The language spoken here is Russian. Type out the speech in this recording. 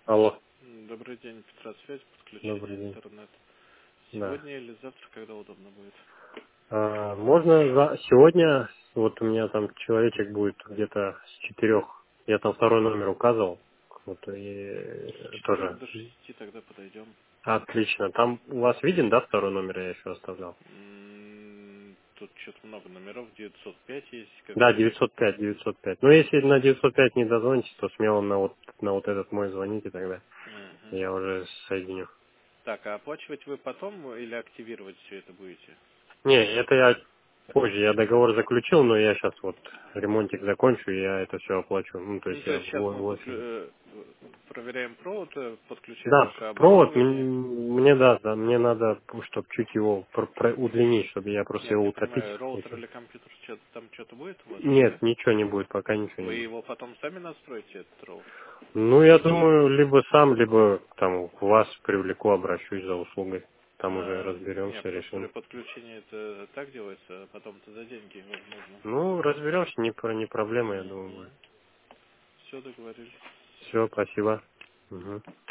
Алло, Добрый день, Петра, связь, добрый подключение день. интернет. Да. Сегодня или завтра, когда удобно будет? Можно сегодня, вот у меня там человечек будет где-то с 4. Я там второй номер указывал. Вот С и 4 тоже. до 6 тогда подойдем. Отлично. Там у вас виден, да, второй номер я еще оставлял? Тут что-то много номеров, 905 есть Да, какой-то. 905. Но если на 905 не дозвонитесь, то смело на вот этот мой звоните тогда. Мгм. Я уже соединю. Так, а оплачивать вы потом или активировать все это будете? Не, это я позже. Я договор заключил, но я сейчас вот ремонтик закончу, и я это все оплачу. Ну, то Ну, есть то я есть сейчас мы в проверяем провод, подключаем Да, ваше провод оборудование. мне да, мне надо, чтобы чуть его удлинить, чтобы я просто Нет, его я утопить понимаю, роутер хотел. или компьютер, там что-то будет у вас или... Нет, ничего не будет, пока ничего не Вы будет. его потом сами настроите, этот роутер? Ну, я думаю, либо сам, либо там вас привлеку, обращусь за услугой. Там уже Нет, разберемся, потому что при решим. подключении это так делается, а потом-то за деньги возможно. Ну, разберемся, не проблема, я думаю, будет. Все договорились. Все, спасибо. Мгм.